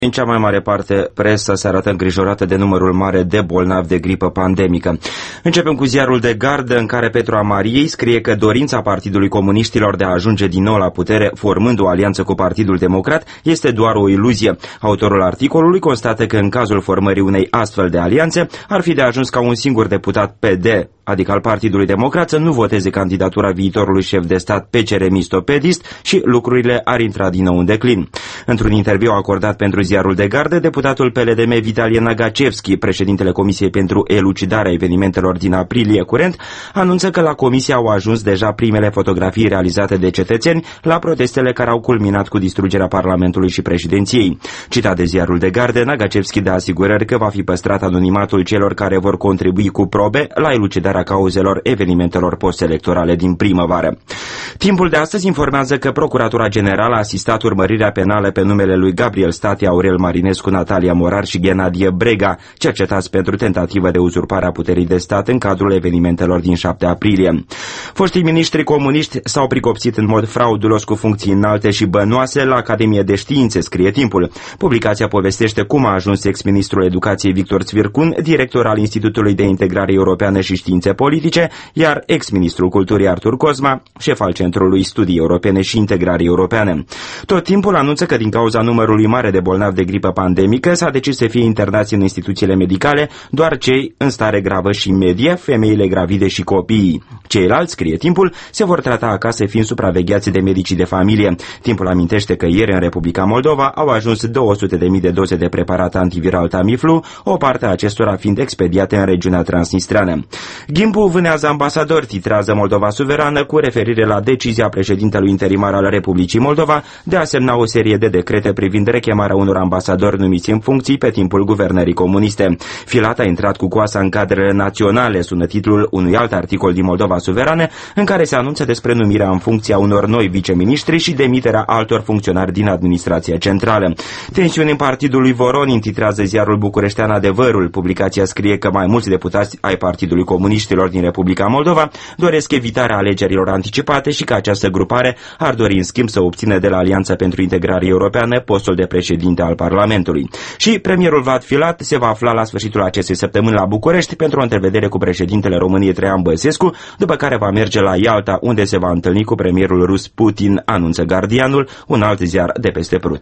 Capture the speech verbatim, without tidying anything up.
În cea mai mare parte, presa se arată îngrijorată de numărul mare de bolnavi de gripă pandemică. Începem cu ziarul de gardă, în care Petru Amariei scrie că dorința Partidului Comuniștilor de a ajunge din nou la putere, formând o alianță cu Partidul Democrat, este doar o iluzie. Autorul articolului constată că în cazul formării unei astfel de alianțe, ar fi de ajuns ca un singur deputat P D, adică al Partidului Democrat, să nu voteze candidatura viitorului șef de stat P C R mistopedist și lucrurile ar intra din nou în declin. Într-un interviu acordat pentru ziarul de gardă, deputatul P L D M Vitalie Nagacevski, președintele Comisiei pentru elucidarea evenimentelor din aprilie curent, anunță că la comisie au ajuns deja primele fotografii realizate de cetățeni la protestele care au culminat cu distrugerea Parlamentului și președinției. Citat de ziarul de gardă, Nagacevski dă asigurări că va fi păstrat anonimatul celor care vor contribui cu probe la elucidarea cauzelor evenimentelor postelectorale din primăvară. Timpul de astăzi informează că Procuratura Generală a asistat urmărirea penală pe numele lui Gabriel State, Aurel Marinescu, Natalia Morar și Ghenadie Brega, cercetați pentru tentativă de uzurpare a puterii de stat în cadrul evenimentelor din șapte aprilie. Foștii miniștri comuniști s-au pricopsit în mod fraudulos cu funcții înalte și bănoase la Academie de Științe, scrie Timpul. Publicația povestește cum a ajuns ex-ministrul Educației Victor Țvircun, director al Institutului de Integrare Europeană și Științe Politice, iar ex-ministrul Culturii Artur Cosma, șef al Centrului Studii Europene și Integrare Europeană. Tot Timpul anunță că din cauza numărului mare de bolnavi de gripă pandemică s-a decis să fie internați în instituțiile medicale doar cei în stare gravă și medie, femeile gravide și copiii. Ceilalți, scrie Timpul, se vor trata acasă fiind supravegheați de medicii de familie. Timpul amintește că ieri în Republica Moldova au ajuns două sute de mii de doze de preparat antiviral Tamiflu, o parte a acestora fiind expediate în regiunea transnistreană. Ghimbu vânează ambasadori, titrează Moldova Suverană cu referire la decizia președintelui interimar al Republicii Moldova de a semna o serie de decrete privind rechemarea unor ambasadori numiți în funcții pe timpul guvernării comuniste. Filat a intrat cu coasa în cadrele naționale, sună titlul unui alt articol din Moldova Suverană, în care se anunță despre numirea în funcția unor noi viceministri și demiterea altor funcționari din administrația centrală. Tensiuni în partidul lui Voronin, titrează ziarul bucureștean Adevărul. Publicația scrie că mai mulți deputați ai Partidului Comuniștilor din Republica Moldova doresc evitarea alegerilor anticipate și că această grupare ar dori în schimb să obțină de la Alianța pentru Integrare Europeană postul de președinte al Parlamentului. Și premierul Vlad Filat se va afla la sfârșitul acestei săptămâni la București pentru o întrevedere cu președintele României Traian Băsescu, după care va merge la Ialta, unde se va întâlni cu premierul rus Putin, anunță Gardianul, un alt ziar de peste Prut.